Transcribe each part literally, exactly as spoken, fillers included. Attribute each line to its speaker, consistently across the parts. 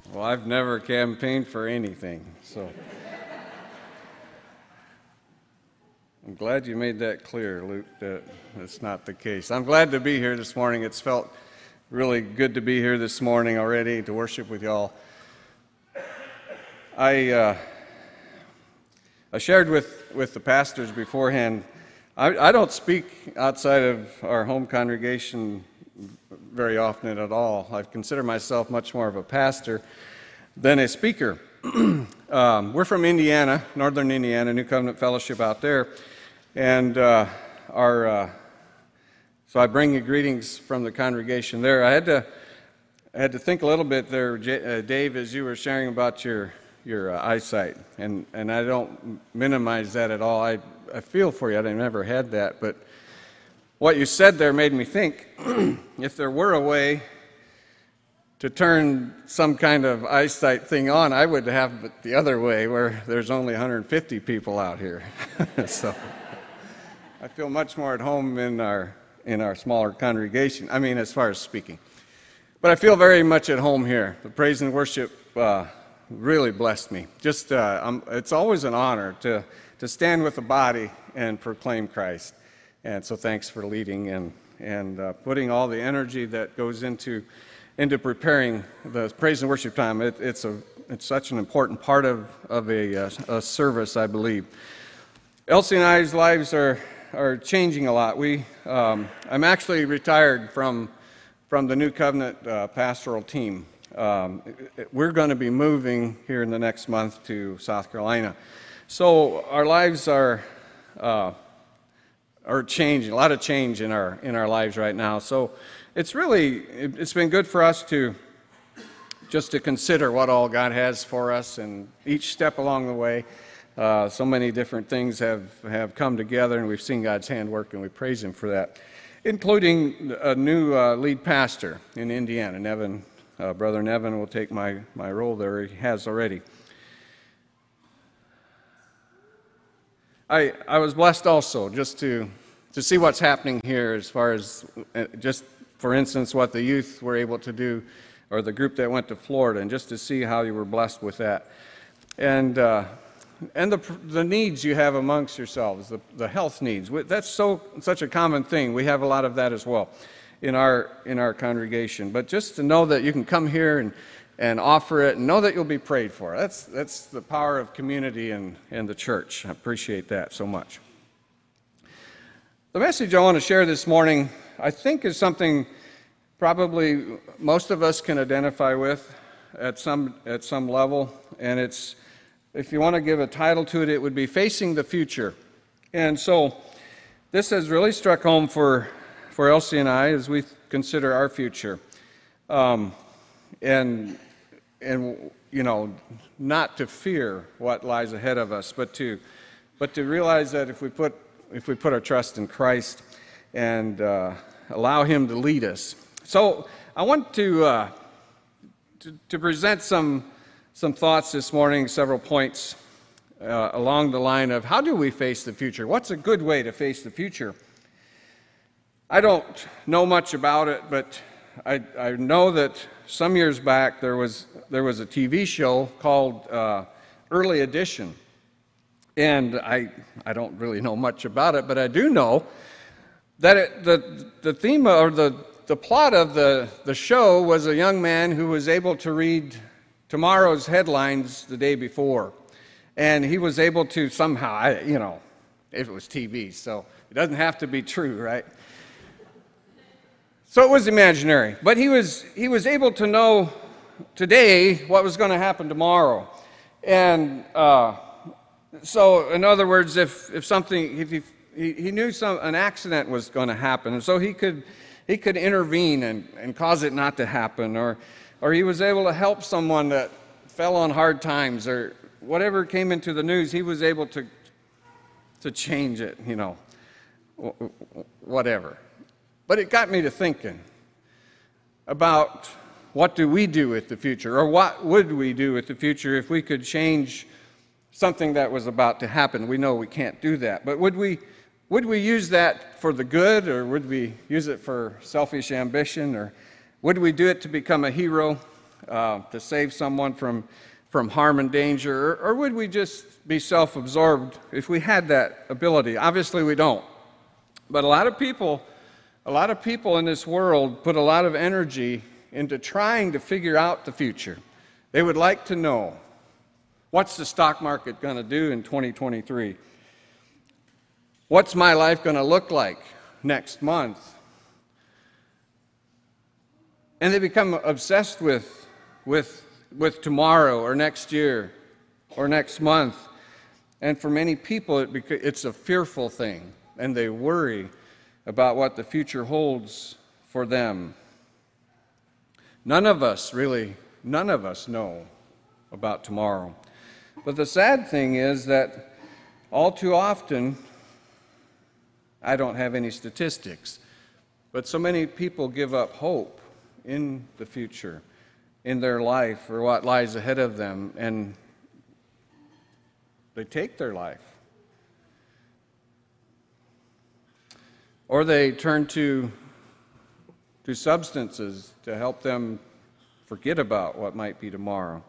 Speaker 1: Well, I've never campaigned for anything, so I'm glad you made that clear, Luke, that that's not the case. I'm glad to be here this morning. It's felt really good to be here this morning already to worship with y'all. I uh, I shared with, with the pastors beforehand, I, I don't speak outside of our home congregation very often at all. I consider myself much more of a pastor than a speaker. um, we're from Indiana, northern Indiana, New Covenant Fellowship out there, and uh, our uh, so I bring you greetings from the congregation there. I had to I had to think a little bit there, J- uh, Dave, as you were sharing about your your uh, eyesight, and and I don't minimize that at all. I I feel for you. I never had that, but what you said there made me think, if there were a way to turn some kind of eyesight thing on, I would have it the other way, where there's only one hundred fifty people out here. So I feel much more at home in our in our smaller congregation. I mean, as far as speaking. But I feel very much at home here. The praise and worship uh, really blessed me. Just uh, um, it's always an honor to to stand with the body and proclaim Christ. And so thanks for leading and, and uh, putting all the energy that goes into into preparing the praise and worship time. It, it's a it's such an important part of, of a, uh, a service, I believe. Elsie and I's lives are, are changing a lot. We um, I'm actually retired from, from the New Covenant uh, pastoral team. Um, we're going to be moving here in the next month to South Carolina. So our lives are... Uh, are changing, a lot of change in our in our lives right now. So it's really, it, it's been good for us to just to consider what all God has for us, and each step along the way, uh, so many different things have, have come together, and we've seen God's hand work, and we praise Him for that, including a new uh, lead pastor in Indiana. Nevin, uh, Brother Nevin will take my, my role there. He has already. I, I was blessed also just to to see what's happening here as far as uh, just, for instance, what the youth were able to do, or the group that went to Florida, and just to see how you were blessed with that. And uh, and the the needs you have amongst yourselves, the, the health needs. That's so such a common thing. We have a lot of that as well in our in our congregation. But just to know that you can come here and and offer it, and know that you'll be prayed for. That's that's the power of community and, and the church. I appreciate that so much. The message I want to share this morning, I think, is something probably most of us can identify with at some at some level, and it's, if you want to give a title to it, it would be Facing the Future. And so this has really struck home for, for Elsie and I as we consider our future. Um, and And, you know, not to fear what lies ahead of us, but to, but to realize that if we put, if we put our trust in Christ and uh, allow Him to lead us. So I want to, uh, to, to present some, some thoughts this morning, several points uh, along the line of how do we face the future? What's a good way to face the future? I don't know much about it, but I, I know that some years back there was there was a T V show called uh, Early Edition, and I I don't really know much about it, but I do know that it, the the theme or the the plot of the the show was a young man who was able to read tomorrow's headlines the day before, and he was able to somehow, I, you know, if it was T V, so it doesn't have to be true, right? So it was imaginary, but he was he was able to know today what was going to happen tomorrow, and uh, so in other words, if if something if he he knew some an accident was going to happen, and so he could he could intervene and, and cause it not to happen, or or he was able to help someone that fell on hard times, or whatever came into the news, he was able to to change it, you know, whatever. But it got me to thinking about what do we do with the future, or what would we do with the future if we could change something that was about to happen. We know we can't do that, but would we would we use that for the good, or would we use it for selfish ambition, or would we do it to become a hero uh, to save someone from, from harm and danger? Or, or would we just be self-absorbed if we had that ability? Obviously we don't. But a lot of people, a lot of people in this world put a lot of energy into trying to figure out the future. They would like to know, what's the stock market going to do in twenty twenty-three? What's my life going to look like next month? And they become obsessed with, with, with tomorrow or next year or next month. And for many people, it beca- it's a fearful thing, and they worry about what the future holds for them. None of us really, none of us know about tomorrow. But the sad thing is that all too often, I don't have any statistics, but so many people give up hope in the future, in their life, or what lies ahead of them, and they take their life. Or they turn to, to substances to help them forget about what might be tomorrow.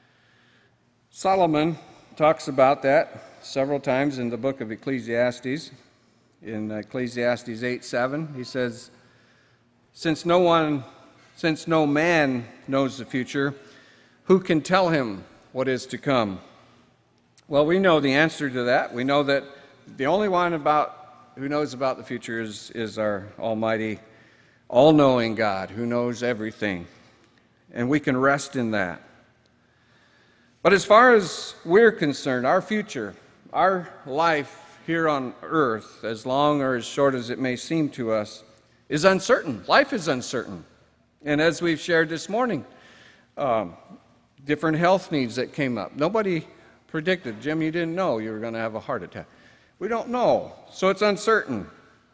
Speaker 1: Solomon talks about that several times in the book of Ecclesiastes. In Ecclesiastes eight seven, he says, Since no one, since no man knows the future, who can tell him what is to come? Well, we know the answer to that. We know that the only one about who knows about the future is, is our almighty, all-knowing God who knows everything. And we can rest in that. But as far as we're concerned, our future, our life here on earth, as long or as short as it may seem to us, is uncertain. Life is uncertain. And as we've shared this morning, um, different health needs that came up. Nobody predicted, Jim, you didn't know you were going to have a heart attack. We don't know, so it's uncertain.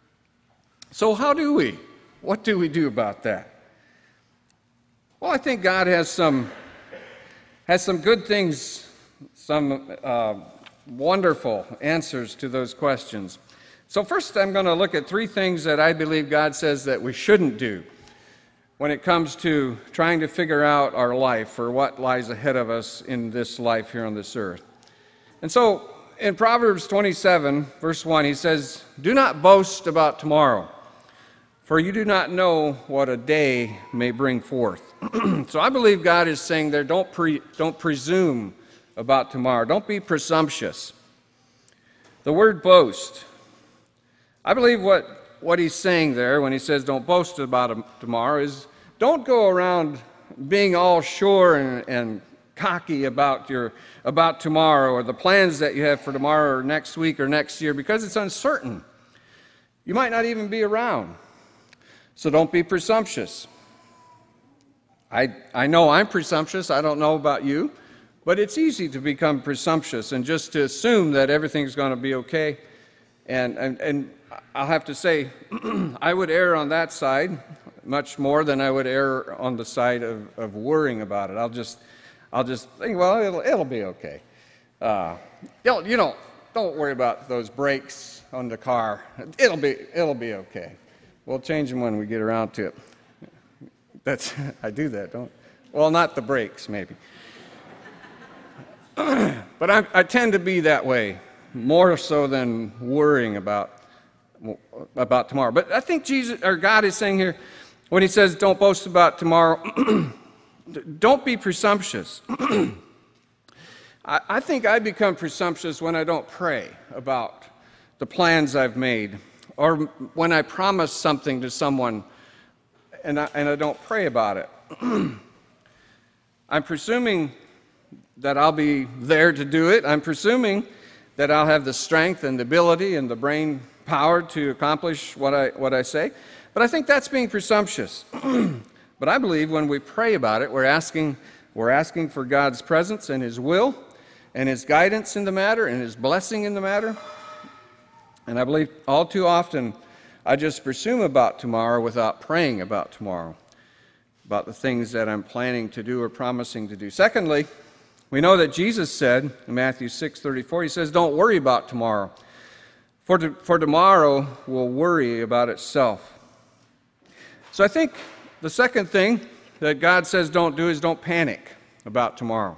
Speaker 1: So how do we? What do we do about that? Well, I think God has some has some good things, some uh, wonderful answers to those questions. So first I'm going to look at three things that I believe God says that we shouldn't do when it comes to trying to figure out our life or what lies ahead of us in this life here on this earth. And so in Proverbs twenty-seven, verse one, he says, Do not boast about tomorrow, for you do not know what a day may bring forth. So I believe God is saying there, don't, pre, don't presume about tomorrow. Don't be presumptuous. The word boast, I believe what, what he's saying there when he says don't boast about tomorrow is don't go around being all sure and, and cocky about your about tomorrow or the plans that you have for tomorrow or next week or next year, because it's uncertain. You might not even be around. So don't be presumptuous. I, I know I'm presumptuous. I don't know about you. But it's easy to become presumptuous and just to assume that everything's going to be okay. And, and, and I'll have to say, I would err on that side much more than I would err on the side of, of worrying about it. I'll just, I'll just think, well, it'll, it'll be okay. Uh, you you don't, don't worry about those brakes on the car. It'll be, it'll be okay. We'll change them when we get around to it. That's, I do that, don't I? Well, not the brakes, maybe. But I, I tend to be that way, more so than worrying about, about tomorrow. But I think Jesus, or God is saying here, when he says don't boast about tomorrow, don't be presumptuous. I, I think I become presumptuous when I don't pray about the plans I've made, or when I promise something to someone and I, and I don't pray about it. I'm presuming that I'll be there to do it. I'm presuming that I'll have the strength and the ability and the brain power to accomplish what I, what I say. But I think that's being presumptuous. But I believe when we pray about it, we're asking, we're asking for God's presence and His will and His guidance in the matter and His blessing in the matter. And I believe all too often I just presume about tomorrow without praying about tomorrow, about the things that I'm planning to do or promising to do. Secondly, we know that Jesus said in Matthew six thirty-four, He says, don't worry about tomorrow, for, to, for tomorrow will worry about itself. So I think the second thing that God says don't do is don't panic about tomorrow.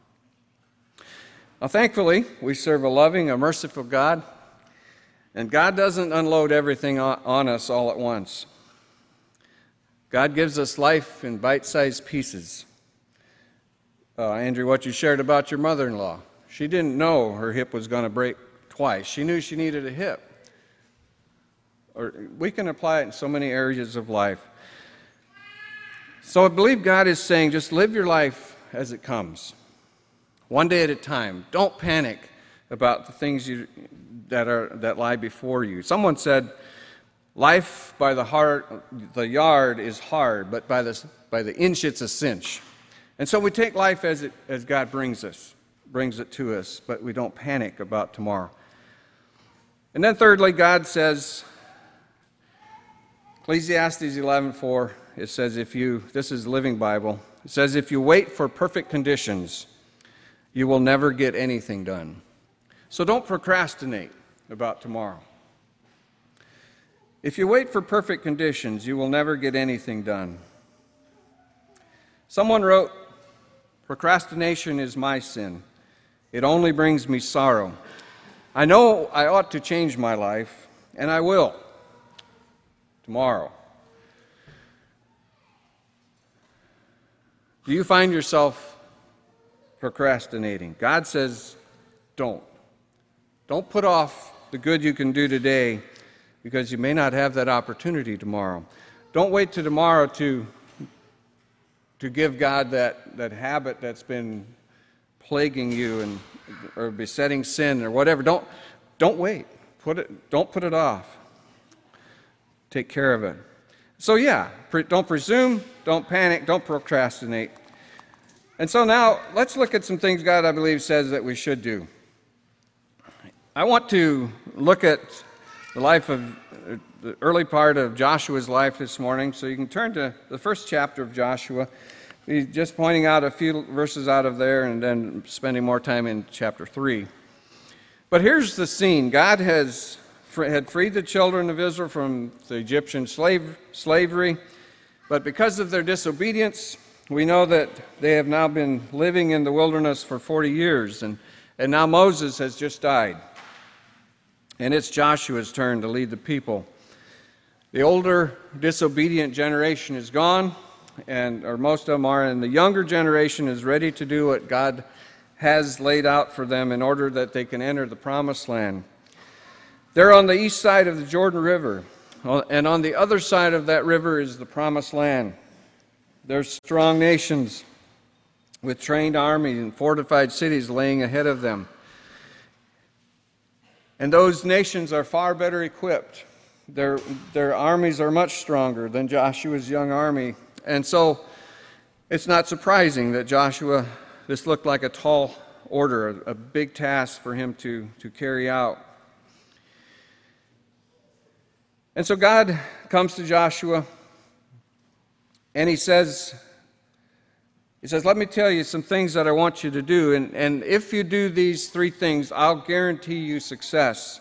Speaker 1: Now, thankfully, we serve a loving, a merciful God, and God doesn't unload everything on us all at once. God gives us life in bite-sized pieces. Uh, Andrew, what you shared about your mother-in-law, she didn't know her hip was going to break twice. She knew she needed a hip. Or we can apply it in so many areas of life. So I believe God is saying, just live your life as it comes, one day at a time. Don't panic about the things you, that are that lie before you. Someone said, life by the heart, the yard is hard, but by the by the inch it's a cinch. And so we take life as it as God brings us, brings it to us, but we don't panic about tomorrow. And then thirdly, God says, Ecclesiastes eleven four, it says, if you, this is the Living Bible, it says, if you wait for perfect conditions, you will never get anything done. So don't procrastinate about tomorrow. If you wait for perfect conditions, you will never get anything done. Someone wrote, procrastination is my sin. It only brings me sorrow. I know I ought to change my life, and I will tomorrow. Do you find yourself procrastinating? God says, don't. Don't put off the good you can do today because you may not have that opportunity tomorrow. Don't wait till tomorrow to, to give God that, that habit that's been plaguing you and or besetting sin or whatever. Don't, don't wait. Put it, don't put it off. Take care of it. So yeah, pre- don't presume, don't panic, don't procrastinate. And so now let's look at some things God, I believe, says that we should do. I want to look at the life of, uh, the early part of Joshua's life this morning. So you can turn to the first chapter of Joshua. He's just pointing out a few verses out of there and then spending more time in chapter three. But here's the scene. God has had freed the children of Israel from the Egyptian slave, slavery, but because of their disobedience, we know that they have now been living in the wilderness for forty years, and, and now Moses has just died. And it's Joshua's turn to lead the people. The older, disobedient generation is gone, and or most of them are, and the younger generation is ready to do what God has laid out for them in order that they can enter the promised land. They're on the east side of the Jordan River, and on the other side of that river is the promised land. There's strong nations with trained armies and fortified cities laying ahead of them. And those nations are far better equipped. Their, their armies are much stronger than Joshua's young army. And so it's not surprising that Joshua, this looked like a tall order, a, a big task for him to, to carry out. And so God comes to Joshua and he says, he says, let me tell you some things that I want you to do. And, and if you do these three things, I'll guarantee you success.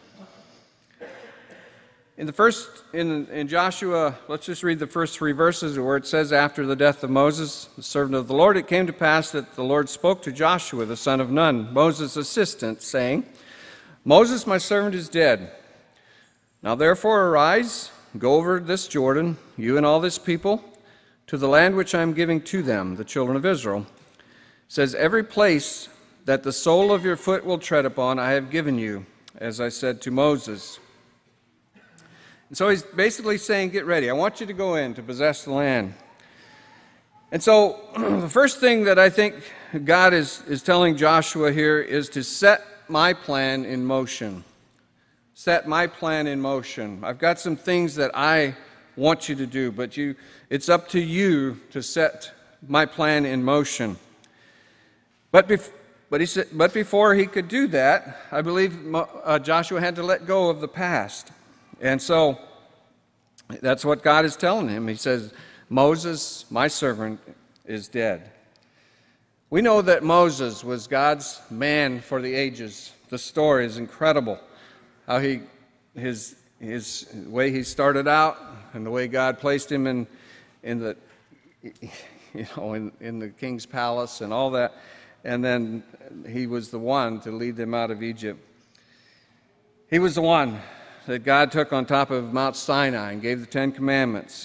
Speaker 1: In the first, in, in Joshua, let's just read the first three verses where it says, after the death of Moses, the servant of the Lord, it came to pass that the Lord spoke to Joshua, the son of Nun, Moses' assistant, saying, Moses, my servant, is dead. Now therefore arise, go over this Jordan, you and all this people, to the land which I am giving to them, the children of Israel. It says, every place that the sole of your foot will tread upon, I have given you, as I said to Moses. And so he's basically saying, get ready. I want you to go in to possess the land. And so the first thing that I think God is, is telling Joshua here is to set my plan in motion. Set my plan in motion. I've got some things that I want you to do, but you, it's up to you to set my plan in motion. But, bef- but, he said, but before he could do that, I believe uh, Joshua had to let go of the past. And so that's what God is telling him. He says, Moses, my servant, is dead. We know that Moses was God's man for the ages. The story is incredible. How he, his, his way he started out and the way God placed him in, in the you know, in, in the king's palace and all that. And then he was the one to lead them out of Egypt. He was the one that God took on top of Mount Sinai and gave the Ten Commandments.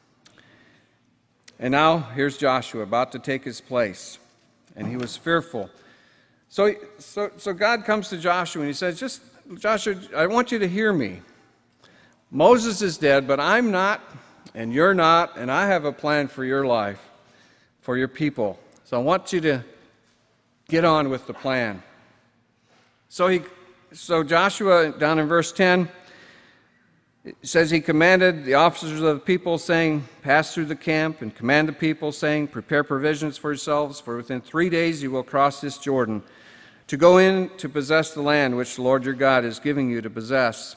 Speaker 1: And now here's Joshua about to take his place, and he was fearful. So, so, so God comes to Joshua and he says, just, Joshua, I want you to hear me. Moses is dead, but I'm not, and you're not, and I have a plan for your life, for your people. So I want you to get on with the plan. So he, so Joshua, down in verse ten, it says he commanded the officers of the people, saying, pass through the camp and command the people, saying, prepare provisions for yourselves, for within three days you will cross this Jordan, to go in to possess the land which the Lord your God is giving you to possess.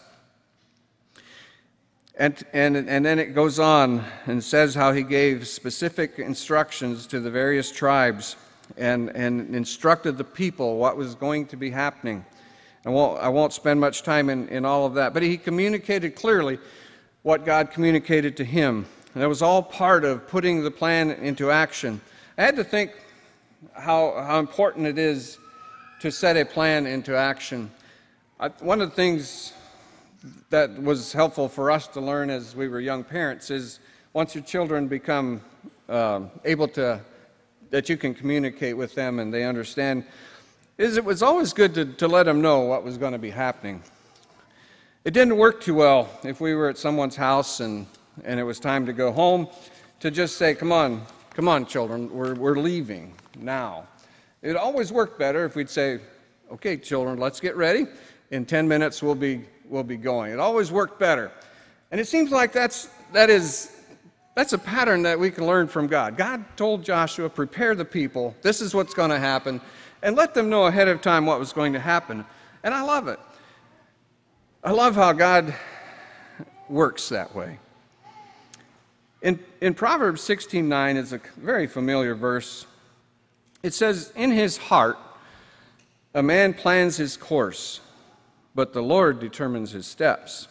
Speaker 1: And, and, and then it goes on and says how he gave specific instructions to the various tribes and, and instructed the people what was going to be happening. I won't, I won't spend much time in, in all of that, but he communicated clearly what God communicated to him. And it was all part of putting the plan into action. I had to think how, how important it is to set a plan into action. I, one of the things that was helpful for us to learn as we were young parents is once your children become uh, able to, that you can communicate with them and they understand, is it was always good to, to let them know what was going to be happening. It didn't work too well if we were at someone's house and, and it was time to go home to just say, come on, come on children, we're, we're leaving now. It always worked better if we'd say, okay children, let's get ready. In ten minutes we'll be, we'll be going. It always worked better. And it seems like that's, that is, that's a pattern that we can learn from God. God told Joshua, prepare the people, this is what's going to happen, and let them know ahead of time what was going to happen. And I love it. I love how God works that way. In, in Proverbs sixteen nine is a very familiar verse. It says, in his heart a man plans his course, but the Lord determines his steps.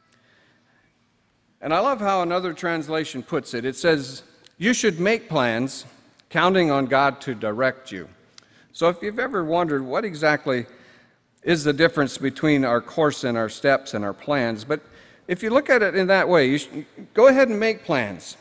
Speaker 1: And I love how another translation puts it. It says, you should make plans, counting on God to direct you. So if you've ever wondered what exactly is the difference between our course and our steps and our plans, but if you look at it in that way, you should go ahead and make plans,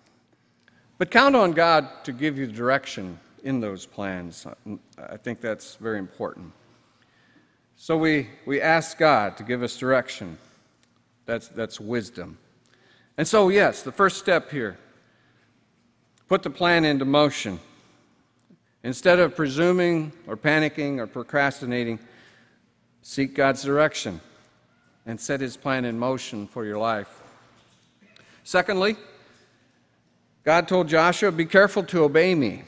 Speaker 1: but count on God to give you direction in those plans. I think that's very important. So we, we ask God to give us direction. That's, that's wisdom. And so, yes, the first step here, put the plan into motion. Instead of presuming or panicking or procrastinating, seek God's direction and set his plan in motion for your life. Secondly, God told Joshua, be careful to obey me.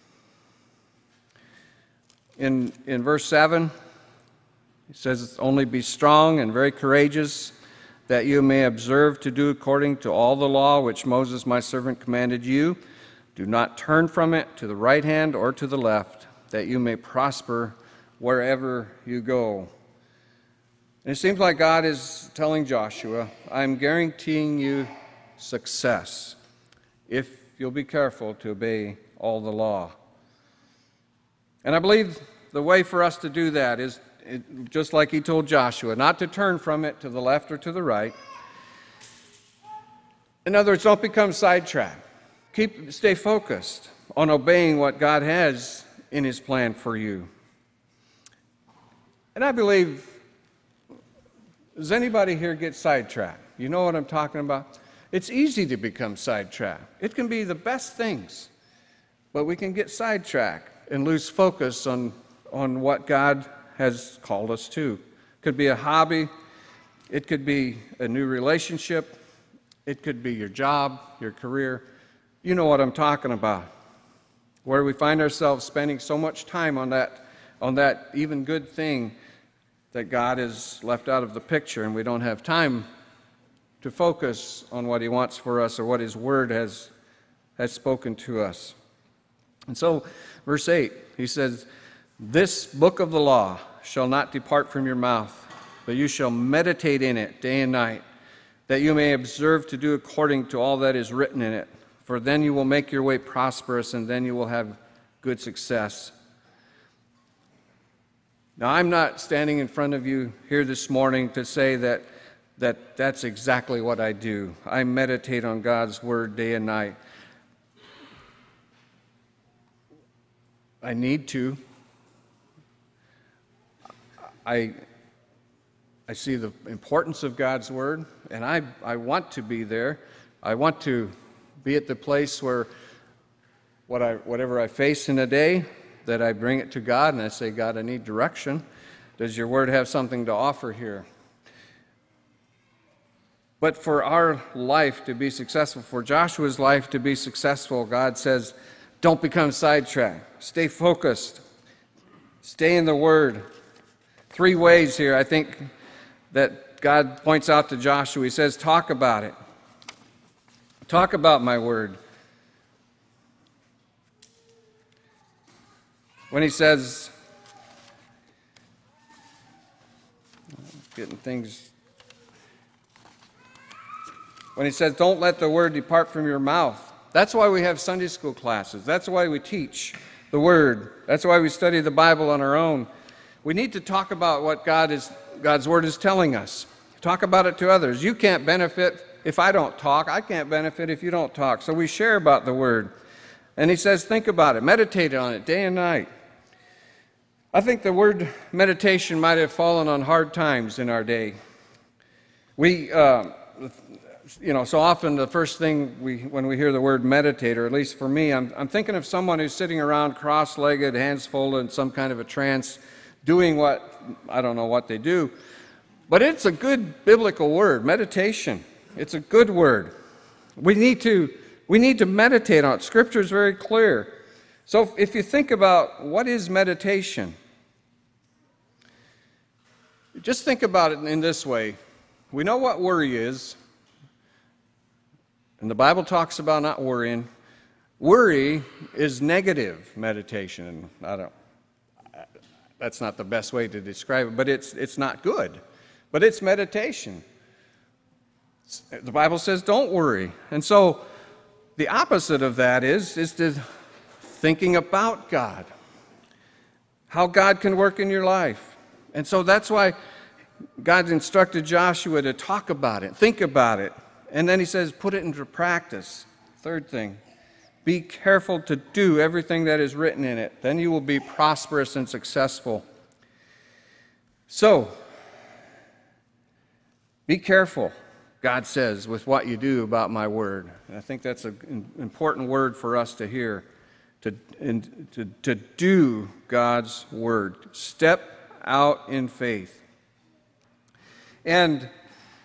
Speaker 1: In, in verse seven, it says, only be strong and very courageous, that you may observe to do according to all the law which Moses my servant commanded you. Do not turn from it to the right hand or to the left, that you may prosper wherever you go. And it seems like God is telling Joshua, I'm guaranteeing you success if you'll be careful to obey all the law. And I believe the way for us to do that is, it, just like he told Joshua, not to turn from it to the left or to the right. In other words, don't become sidetracked. Keep, stay focused on obeying what God has in his plan for you. And I believe, does anybody here get sidetracked? You know what I'm talking about? It's easy to become sidetracked. It can be the best things, but we can get sidetracked and lose focus on, on what God has called us to. It could be a hobby. It could be a new relationship. It could be your job, your career. You know what I'm talking about, where we find ourselves spending so much time on that, on that even good thing that God has left out of the picture, and we don't have time to focus on what he wants for us or what his word has, has spoken to us. And so, verse eight, he says, this book of the law shall not depart from your mouth, but you shall meditate in it day and night, that you may observe to do according to all that is written in it. for then you will make your way prosperous, and then you will have good success. Now, I'm not standing in front of you here this morning to say that, that that's exactly what I do. I meditate on God's Word day and night. I need to. I, I see the importance of God's Word, and I, I want to be there. I want to be at the place where what I, whatever I face in a day, that I bring it to God and I say, God, I need direction. Does your Word have something to offer here? But for our life to be successful, for Joshua's life to be successful, God says, don't become sidetracked. Stay focused. Stay in the Word. Three ways here, I think, that God points out to Joshua. He says, talk about it. Talk about my Word. When he says, getting things, when he says, don't let the Word depart from your mouth. That's why we have Sunday school classes. That's why we teach the Word. That's why we study the Bible on our own. We need to talk about what God is, God's Word is telling us. Talk about it to others. You can't benefit if I don't talk. I can't benefit if you don't talk. So we share about the Word. And he says, think about it. Meditate on it day and night. I think the word meditation might have fallen on hard times in our day. We, uh, you know, so often the first thing we, when we hear the word meditate, or at least for me, I'm, I'm thinking of someone who's sitting around cross-legged, hands folded in some kind of a trance, doing what, I don't know what they do. But it's a good biblical word, meditation. It's a good word. We need to, we need to meditate on it. Scripture is very clear. So if you think about what is meditation, just think about it in this way. We know what worry is, and the Bible talks about not worrying. Worry is negative meditation. I don't, that's not the best way to describe it, but it's, it's not good. But it's meditation. The Bible says don't worry. And so the opposite of that is, is to thinking about God, how God can work in your life. And so that's why God instructed Joshua to talk about it, think about it, and then he says put it into practice. Third thing, be careful to do everything that is written in it. Then you will be prosperous and successful. So, be careful, God says, with what you do about my word. And I think that's an important word for us to hear, to, in, to, to do God's word. Step out in faith. And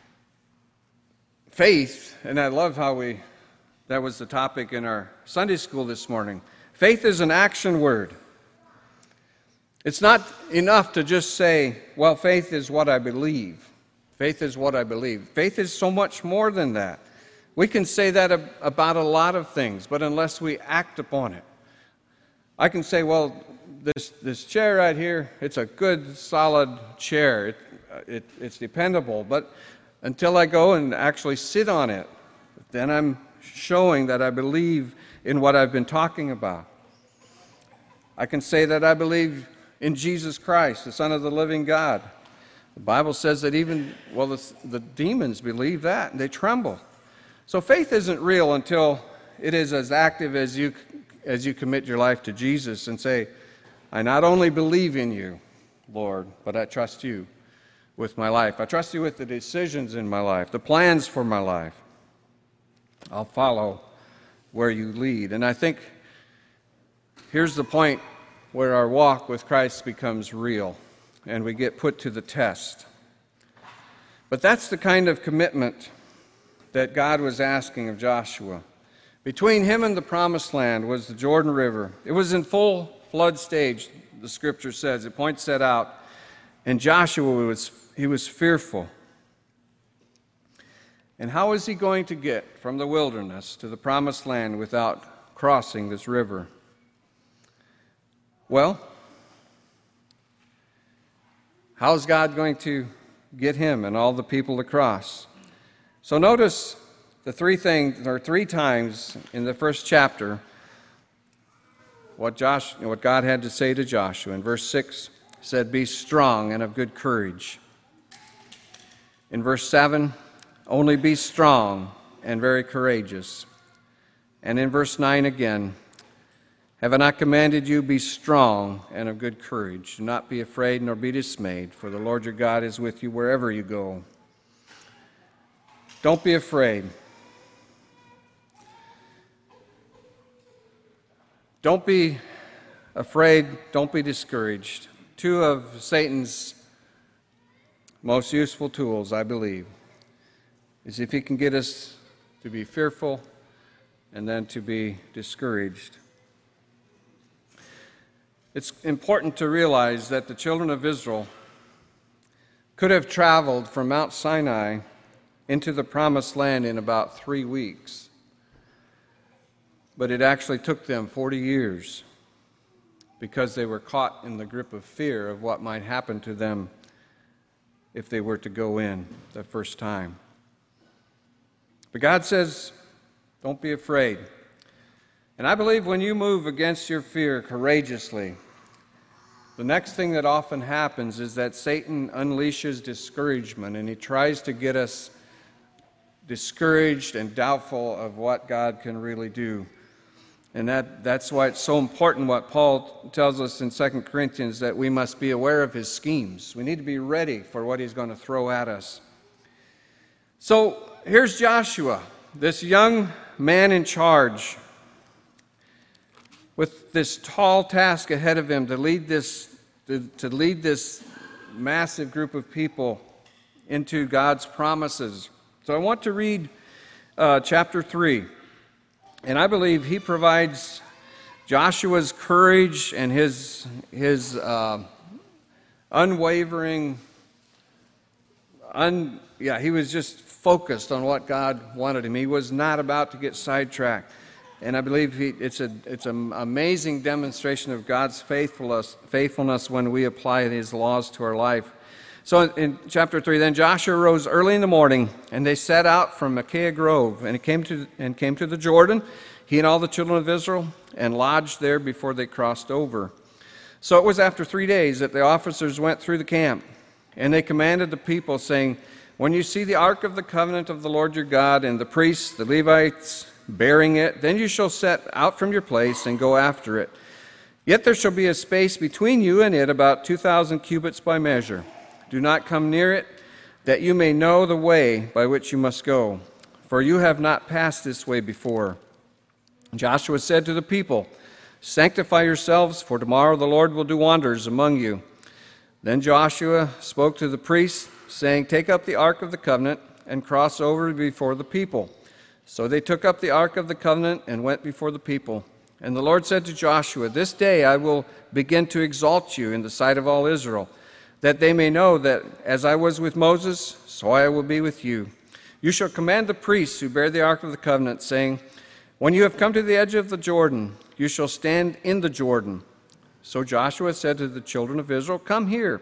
Speaker 1: faith, and I love how we, that was the topic in our Sunday school this morning. Faith is an action word. It's not enough to just say, well, faith is what I believe. Faith is what I believe. Faith is so much more than that. We can say that about a lot of things, but unless we act upon it. I can say, well, this, this chair right here, it's a good, solid chair. It, it, it's dependable. But until I go and actually sit on it, then I'm showing that I believe in what I've been talking about. I can say that I believe in Jesus Christ, the Son of the living God. The Bible says that even, well, the, the demons believe that, and they tremble. So faith isn't real until it is as active as you as you commit your life to Jesus and say, I not only believe in you, Lord, but I trust you with my life. I trust you with the decisions in my life, the plans for my life. I'll follow where you lead. And I think here's the point where our walk with Christ becomes real and we get put to the test. But that's the kind of commitment that God was asking of Joshua. Between him and the Promised Land was the Jordan River. It was in full flood stage, the Scripture says. It points that out. And Joshua was, he was fearful. And how is he going to get from the wilderness to the Promised Land without crossing this river? Well, how is God going to get him and all the people across? So notice the three things, or three times in the first chapter, what Josh, what God had to say to Joshua. In verse six, he said, "Be strong and of good courage." In verse seven, "Only be strong and very courageous." And in verse nine again, "Have I not commanded you, be strong and of good courage? Do not be afraid nor be dismayed, for the Lord your God is with you wherever you go." Don't be afraid. Don't be afraid. Don't be discouraged. Two of Satan's most useful tools, I believe, is if he can get us to be fearful and then to be discouraged. It's important to realize that the children of Israel could have traveled from Mount Sinai into the Promised Land in about three weeks. But it actually took them forty years because they were caught in the grip of fear of what might happen to them if they were to go in the first time. But God says, don't be afraid. And I believe when you move against your fear courageously, the next thing that often happens is that Satan unleashes discouragement, and he tries to get us discouraged and doubtful of what God can really do. And that, that's why it's so important what Paul tells us in Second Corinthians, that we must be aware of his schemes. We need to be ready for what he's going to throw at us. So here's Joshua, this young man in charge, with this tall task ahead of him to lead this, to, to lead this massive group of people into God's promises. So I want to read uh, chapter three. And I believe he provides Joshua's courage and his, his uh, unwavering, un, yeah, he was just focused on what God wanted him. He was not about to get sidetracked. And I believe he, it's a it's an amazing demonstration of God's faithfulness, faithfulness when we apply these laws to our life. So in chapter three, then Joshua rose early in the morning, and they set out from Machpelah Grove, and he came to and came to the Jordan, he and all the children of Israel, and lodged there before they crossed over. So it was after three days that the officers went through the camp, and they commanded the people, saying, "When you see the ark of the covenant of the Lord your God, and the priests, the Levites, bearing it, then you shall set out from your place and go after it. Yet there shall be a space between you and it about two thousand cubits by measure. Do not come near it, that you may know the way by which you must go, for you have not passed this way before." Joshua said to the people, "Sanctify yourselves, for tomorrow the Lord will do wonders among you." Then Joshua spoke to the priests, saying, "Take up the ark of the covenant and cross over before the people." So they took up the ark of the covenant and went before the people. And the Lord said to Joshua, "This day I will begin to exalt you in the sight of all Israel, that they may know that as I was with Moses, so I will be with you. You shall command the priests who bear the ark of the covenant, saying, when you have come to the edge of the Jordan, you shall stand in the Jordan." So Joshua said to the children of Israel, "Come here,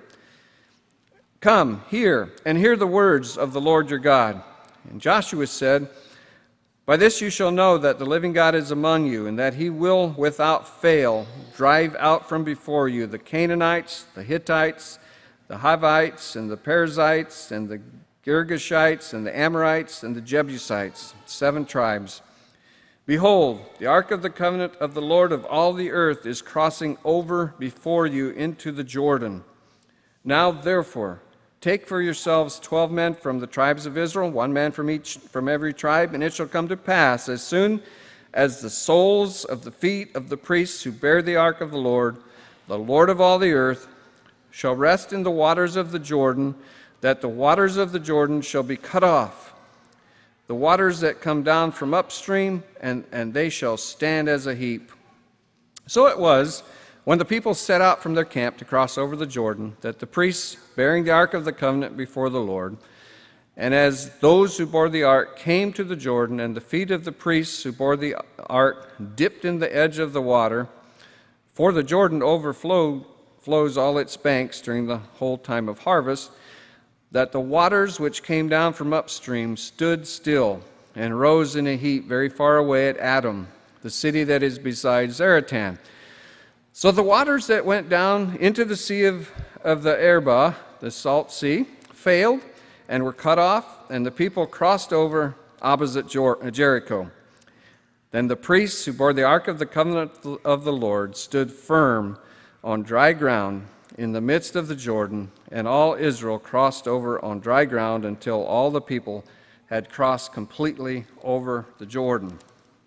Speaker 1: come here, and hear the words of the Lord your God." And Joshua said, "By this you shall know that the living God is among you, and that he will without fail drive out from before you the Canaanites, the Hittites, the Hivites, and the Perizzites, and the Girgashites, and the Amorites, and the Jebusites, seven tribes. Behold, the ark of the covenant of the Lord of all the earth is crossing over before you into the Jordan. Now therefore, take for yourselves twelve men from the tribes of Israel, one man from each from every tribe, and it shall come to pass, as soon as the soles of the feet of the priests who bear the ark of the Lord, the Lord of all the earth, shall rest in the waters of the Jordan, that the waters of the Jordan shall be cut off, the waters that come down from upstream, and, and they shall stand as a heap." So it was, when the people set out from their camp to cross over the Jordan, that the priests bearing the ark of the covenant before the Lord, and as those who bore the ark came to the Jordan, and the feet of the priests who bore the ark dipped in the edge of the water, for the Jordan overflowed flows all its banks during the whole time of harvest, that the waters which came down from upstream stood still, and rose in a heap very far away at Adam, the city that is beside Zaratan. So the waters that went down into the sea of, of the Arabah, the salt sea, failed and were cut off, and the people crossed over opposite Jericho. Then the priests who bore the ark of the covenant of the Lord stood firm on dry ground in the midst of the Jordan, and all Israel crossed over on dry ground until all the people had crossed completely over the Jordan.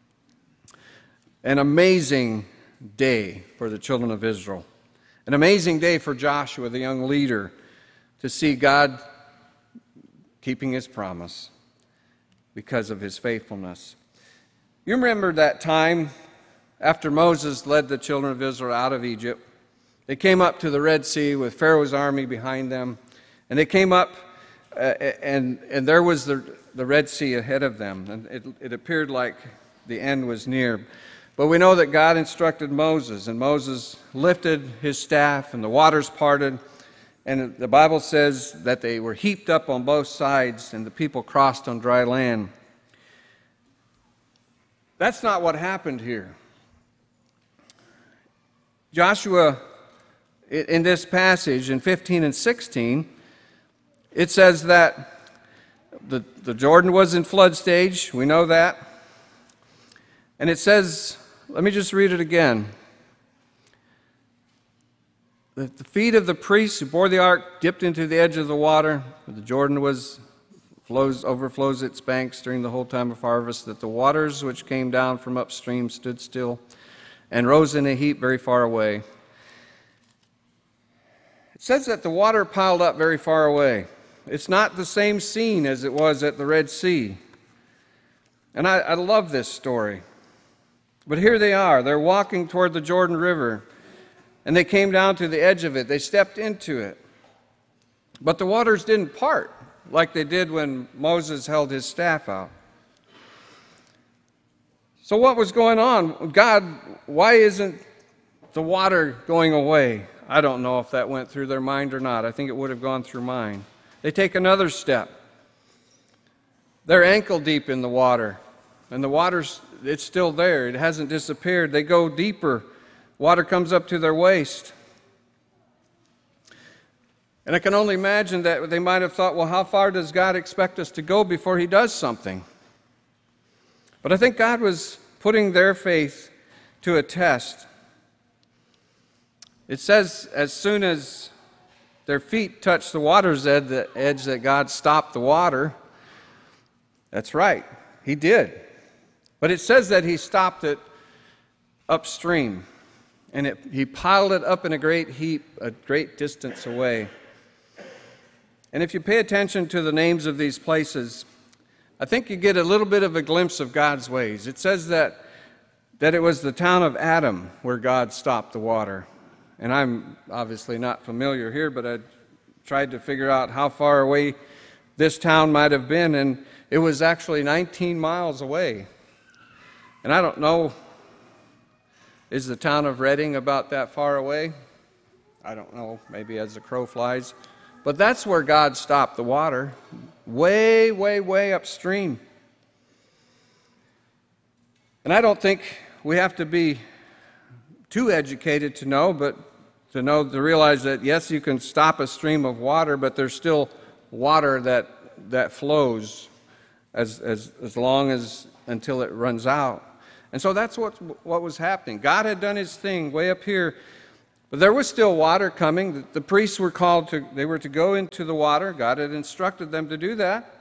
Speaker 1: An amazing day for the children of Israel. An amazing day for Joshua, the young leader, to see God keeping his promise because of his faithfulness. You remember that time after Moses led the children of Israel out of Egypt. They came up to the Red Sea with Pharaoh's army behind them, and they came up, uh, and and there was the the Red Sea ahead of them, and it, it appeared like the end was near. But we know that God instructed Moses, and Moses lifted his staff, and the waters parted, and the Bible says that they were heaped up on both sides, and the people crossed on dry land. That's not what happened here. Joshua, in this passage, in fifteen and sixteen, it says that the, the Jordan was in flood stage. We know that. And it says, let me just read it again. The feet of the priests who bore the ark dipped into the edge of the water. The Jordan was flows overflows its banks during the whole time of harvest, that the waters which came down from upstream stood still and rose in a heap very far away. It says that the water piled up very far away. It's not the same scene as it was at the Red Sea. And I, I love this story. But here they are. They're walking toward the Jordan River, and they came down to the edge of it. They stepped into it. But the waters didn't part like they did when Moses held his staff out. So what was going on? God, why isn't the water going away? I don't know if that went through their mind or not. I think it would have gone through mine. They take another step. They're ankle deep in the water, and the water's, it's still there. It hasn't disappeared. They go deeper. Water comes up to their waist. And I can only imagine that they might have thought, well, how far does God expect us to go before he does something? But I think God was putting their faith to a test. It says as soon as their feet touched the water's edge that God stopped the water. That's right, he did. But it says that he stopped it upstream, and it, he piled it up in a great heap, a great distance away. And if you pay attention to the names of these places, I think you get a little bit of a glimpse of God's ways. It says that, that it was the town of Adam where God stopped the water. And I'm obviously not familiar here, but I tried to figure out how far away this town might have been, and it was actually nineteen miles away. And I don't know, is the town of Redding about that far away? I don't know, maybe as the crow flies. But that's where God stopped the water, way, way, way upstream. And I don't think we have to be too educated to know, but to know, to realize that, yes, you can stop a stream of water, but there's still water that, that flows as, as, as long as, until it runs out. And so that's what, what was happening. God had done his thing way up here, but there was still water coming. The, the priests were called to, they were to go into the water. God had instructed them to do that.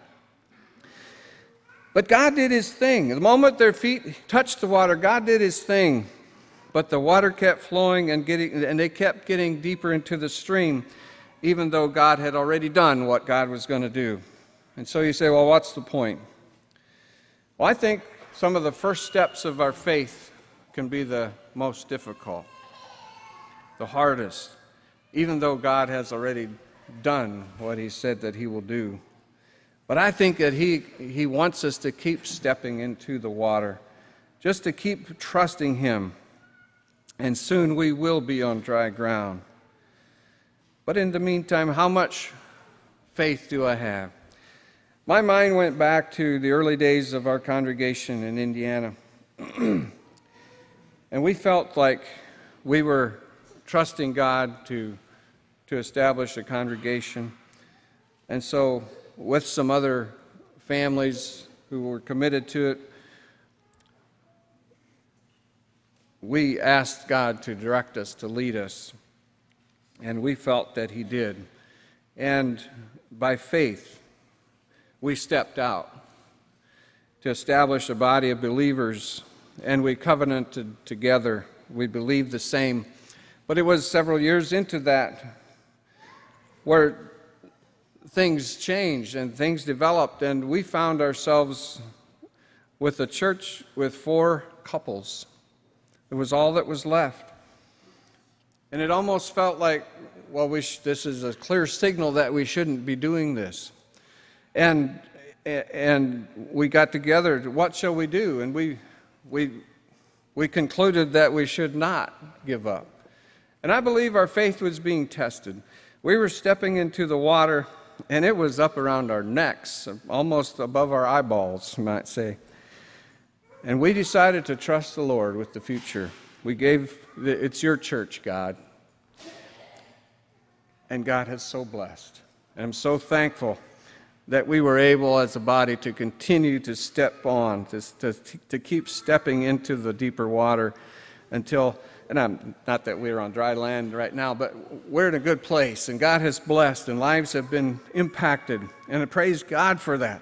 Speaker 1: But God did his thing. The moment their feet touched the water, God did his thing. But the water kept flowing and getting, and they kept getting deeper into the stream, even though God had already done what God was going to do. And so you say, well, what's the point? Well, I think some of the first steps of our faith can be the most difficult, the hardest, even though God has already done what he said that he will do. But I think that he, he wants us to keep stepping into the water, just to keep trusting him, and soon we will be on dry ground. But in the meantime, how much faith do I have? My mind went back to the early days of our congregation in Indiana. And we felt like we were trusting God to, to establish a congregation. And so, with some other families who were committed to it, we asked God to direct us, to lead us. And we felt that He did. And by faith, we stepped out to establish a body of believers, and we covenanted together. We believed the same. But it was several years into that where things changed and things developed, and we found ourselves with a church with four couples. It was all that was left. And it almost felt like, well, we sh- this is a clear signal that we shouldn't be doing this. And and we got together, what shall we do? And we we we concluded that we should not give up. And I believe our faith was being tested. We were stepping into the water, and it was up around our necks, almost above our eyeballs, you might say. And we decided to trust the Lord with the future. We gave, the, it's your church, God. And God has so blessed. And I'm so thankful that we were able as a body to continue to step on, to, to, to keep stepping into the deeper water until, and I'm, not that we're on dry land right now, but we're in a good place, and God has blessed, and lives have been impacted, and I praise God for that.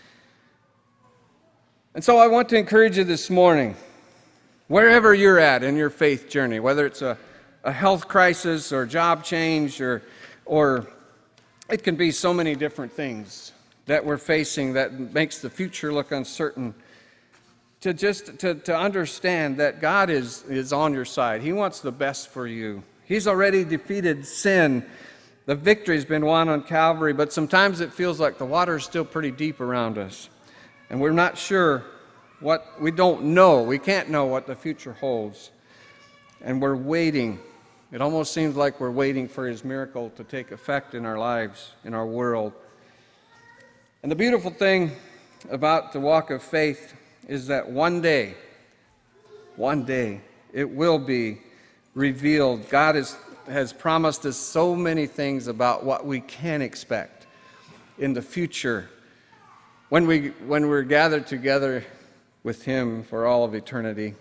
Speaker 1: And so I want to encourage you this morning, wherever you're at in your faith journey, whether it's a, a health crisis or job change, or, or it can be so many different things that we're facing that makes the future look uncertain, to just to, to understand that God is, is on your side. He wants the best for you. He's already defeated sin. The victory's been won on Calvary, but sometimes it feels like the water's still pretty deep around us. And we're not sure what, we don't know, we can't know what the future holds. And we're waiting. It almost seems like we're waiting for His miracle to take effect in our lives, in our world. And the beautiful thing about the walk of faith is that one day, one day, it will be revealed. God is, has promised us so many things about what we can expect in the future when, we, when we're gathered together with Him for all of eternity.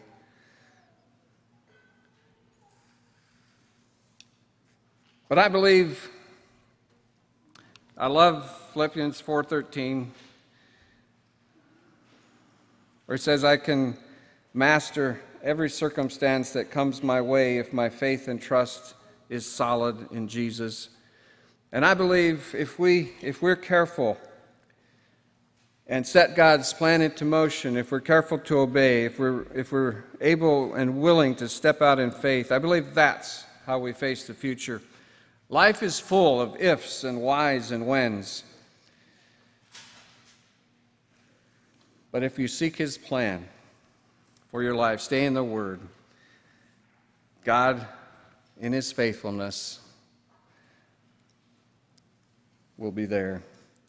Speaker 1: But I believe, I love Philippians four thirteen, where it says, I can master every circumstance that comes my way if my faith and trust is solid in Jesus. And I believe if, we, if we're careful and set God's plan into motion, if we're careful to obey, if we're, if we're able and willing to step out in faith, I believe that's how we face the future. Life is full of ifs and whys and whens. But if you seek His plan for your life, stay in the Word, God, in His faithfulness, will be there.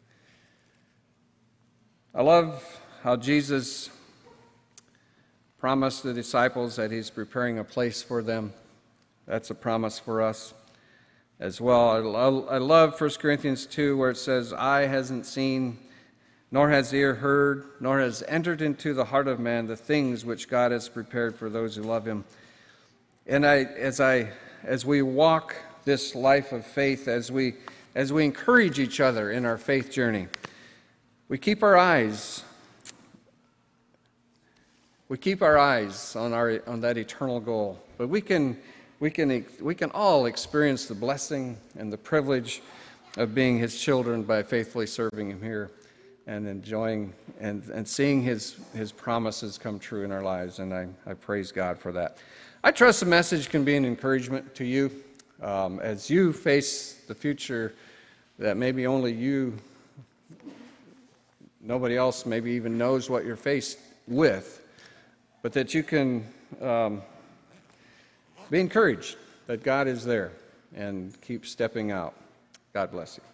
Speaker 1: I love how Jesus promised the disciples that He's preparing a place for them. That's a promise for us as well. I love, I love First Corinthians two, where it says, eye hasn't seen, nor has ear heard, nor has entered into the heart of man the things which God has prepared for those who love Him. And I, as I, as we walk this life of faith, as we, as we encourage each other in our faith journey, we keep our eyes, we keep our eyes on our on that eternal goal. But we can, we can, we can all experience the blessing and the privilege of being His children by faithfully serving Him here, and enjoying and, and seeing his, his promises come true in our lives, and I, I praise God for that. I trust the message can be an encouragement to you um, as you face the future that maybe only you, nobody else maybe even knows what you're faced with, but that you can um, be encouraged that God is there and keep stepping out. God bless you.